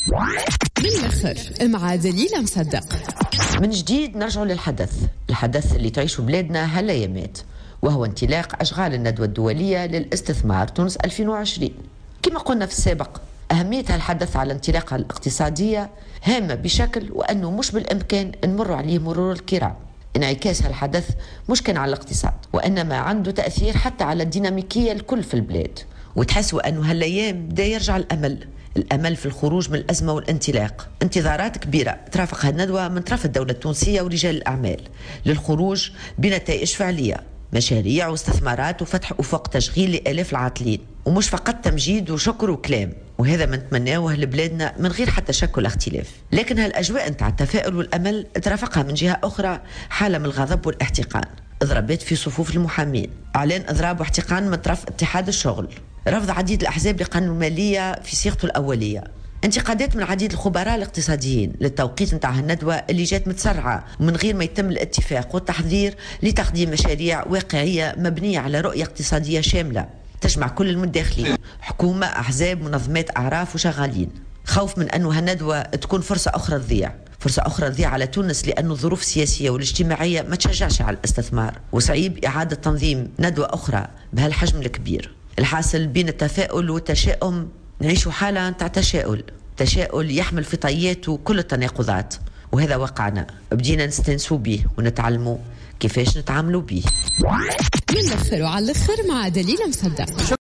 من الآخر مع دليلة مصدق. من جديد نرجع الحدث اللي تعيشه بلادنا هالأيامات، وهو انطلاق أشغال الندوة الدولية للاستثمار تونس 2020. كما قلنا في السابق، أهمية هالحدث على الانطلاقة الاقتصادية هامة بشكل وأنه مش بالإمكان نمر عليه مرور الكرام. انعكاس هالحدث مش كان على الاقتصاد، وإنما عنده تأثير حتى على الديناميكية الكل في البلاد. وتحسوا أنه هالأيام بدا يرجع الأمل في الخروج من الأزمة والانطلاق. انتظارات كبيرة ترافق هالندوة من طرف الدولة التونسية ورجال الأعمال للخروج بنتائج فعلية، مشاريع واستثمارات وفتح أفق تشغيل لآلاف العاطلين، ومش فقط تمجيد وشكر وكلام. وهذا ما نتمناه لبلادنا من غير حتى شك ولا اختلاف. لكن هالأجواء نتاع التفاؤل والأمل ترافقها من جهة أخرى حالة من الغضب والاحتقان، إضرابات في صفوف المحامين، إعلان إضراب واحتقان من طرف اتحاد الشغل، رفض عديد الأحزاب لقانون المالية في صيغته الأولية، انتقادات من عديد الخبراء الاقتصاديين للتوقيت نتاع الندوة اللي جات متسرعة من غير ما يتم الاتفاق والتحضير لتقديم مشاريع واقعية مبنية على رؤية اقتصادية شاملة تجمع كل المتداخلين، حكومة، أحزاب، منظمات أعراف وشغالين. خوف من أنه هالندوة تكون فرصة أخرى تضيع على تونس، لأن الظروف السياسية والاجتماعية ما تشجعش على الاستثمار، وصعيب إعادة تنظيم ندوة أخرى بهالحجم الكبير. الحاصل بين التفاؤل والتشاؤم نعيش حالة تاع تشاؤل يحمل في طياته كل التناقضات، وهذا واقعنا بدينا نستنسوا به ونتعلموا كيفاش نتعاملوا به. من الآخر وعلى الآخر مع دليلة مصدق.